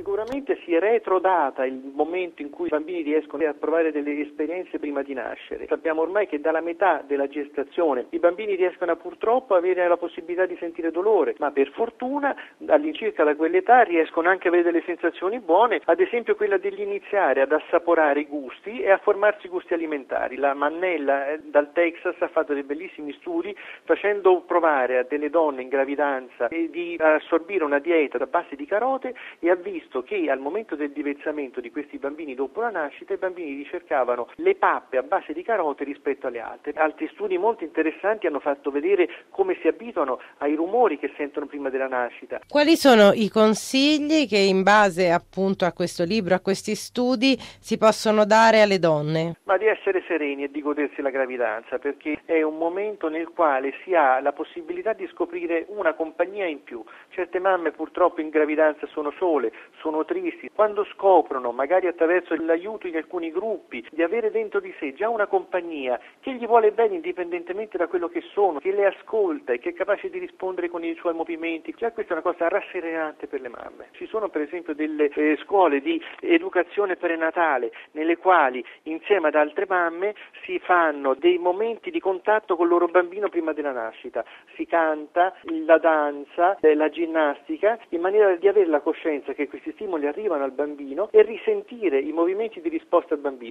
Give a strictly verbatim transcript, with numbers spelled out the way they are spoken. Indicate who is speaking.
Speaker 1: Sicuramente si è retrodata il momento in cui i bambini riescono a provare delle esperienze prima di nascere. Sappiamo ormai che dalla metà della gestazione i bambini riescono a purtroppo avere la possibilità di sentire dolore, ma per fortuna all'incirca da quell'età riescono anche a avere delle sensazioni buone, ad esempio quella degli iniziare ad assaporare i gusti e a formarsi gusti alimentari. La Mannella eh, dal Texas ha fatto dei bellissimi studi facendo provare a delle donne in gravidanza eh, di assorbire una dieta da base di carote e ha visto che al momento del divezzamento di questi bambini dopo la nascita i bambini ricercavano le pappe a base di carote rispetto alle altre. Altri studi molto interessanti hanno fatto vedere come si abituano ai rumori che sentono prima della nascita.
Speaker 2: Quali sono i consigli che in base appunto a questo libro, a questi studi, si possono dare alle donne?
Speaker 1: Ma di essere sereni e di godersi la gravidanza, perché è un momento nel quale si ha la possibilità di scoprire una compagnia in più. Certe mamme purtroppo in gravidanza sono sole, sono tristi. Quando scoprono, magari attraverso l'aiuto di alcuni gruppi, di avere dentro di sé già una compagnia che gli vuole bene indipendentemente da quello che sono, che le ascolta e che è capace di rispondere con i suoi movimenti, già questa è una cosa rasserenante per le mamme. Ci sono per esempio delle eh, scuole di educazione prenatale nelle quali insieme ad altre mamme si fanno dei momenti di contatto con il loro bambino prima della nascita, si canta, la danza, eh, la ginnastica, in maniera di avere la coscienza che questi stimoli arrivano al bambino e risentire i movimenti di risposta al bambino.